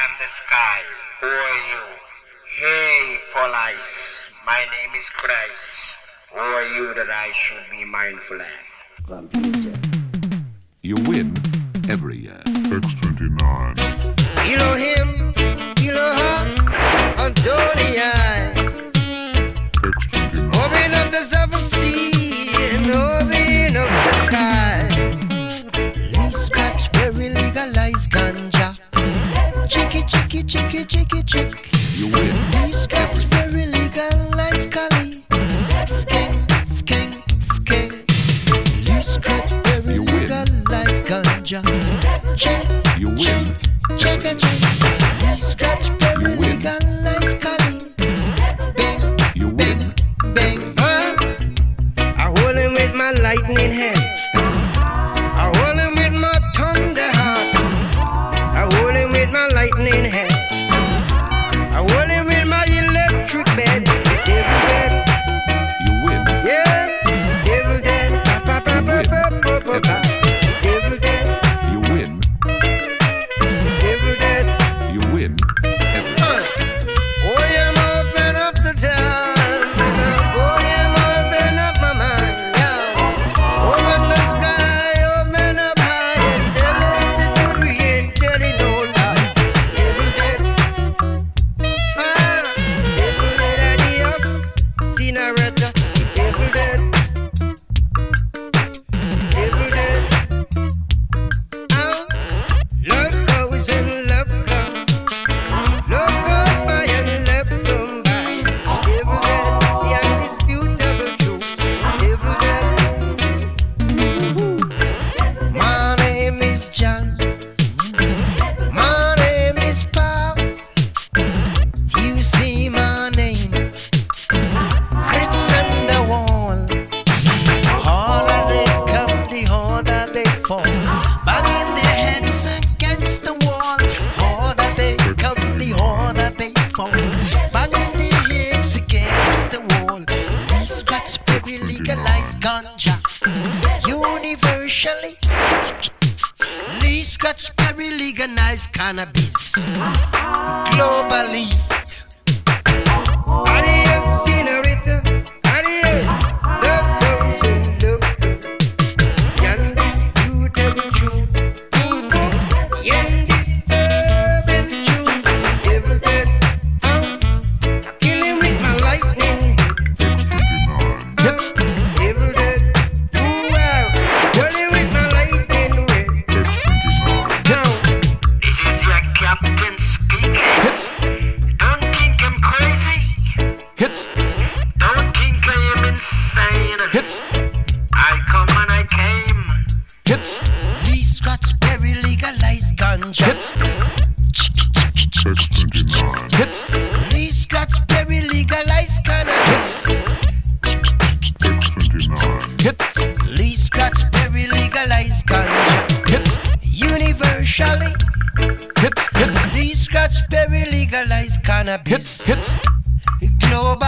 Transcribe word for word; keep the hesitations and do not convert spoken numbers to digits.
am the sky. Who are you? Hey, police. My name is Christ. Who are you that I should be mindful of? Computer. You win every year. X twenty-nine. Elohim, Eloha, Adonai. X twenty-nine. Open up the seven sea and open up the sky. Lee Scratch very legalize ganja. Chicky, chicky, chicky, chicky, chick. You win. Lee Scratch very legalize Cali. Skeng, skeng, skeng. Lee Scratch very You win. legalize ganja. Check, You win. check, check, check. Lee Scratch very You win. legalize Cali. Bang, You win. bang. Uh, I hold him with my lightning hand. I hold him with my thunder heart. I hold him with my lightning hand. I hold him with my electric bed. Devil dead, You win. yeah. Devil dead, pa pa pa pa pa pa pa pa. Devil dead, You win. devil dead. You win every year. Oh, yeah, open up the time. Oh, yeah, open up my mind. Yeah. Open the sky, open up high, and tell it the truth. We ain't telling no lie. Devil dead. Ah, devil dead, adios. Senorita. Devil dead. Devil dead. Ah, love goes and love comes. Love goes by and love come by. Devil dead, the undisputable truth. Devil dead. My name is John. My name is Paul. You see my name written on the wall. Harder they come, the harder they fall. Banging their heads against the wall. Harder they come, the harder they fall. Banging their heads against the wall. Lee Scratch very legalized ganja. Universally. Lee Scratch very legalized cannabis. Globally. Adios, senorita. Adios. Love comes and love goes. Undisputable truth. Undisturbable truth. Devil dead. Kill him with my lightning. X twenty-nine. Devil dead. Ooh, wow. Kill him with my lightning. X twenty-nine. Now. This is your captain speaking. Hits. Don't think I'm crazy. Hits. Don't think I am insane. Hits. I come and I came. Hits. Lee Scratch very legalized ganja. Hits. X twenty-nine. Hits. Lee Scratch very legalized cannabis. X twenty-nine. Hit. Lee Scratch very legalized ganja. Hits. Universally. Hits. Hits. Lee Scratch very legalized cannabis. Hits. Hits. Global.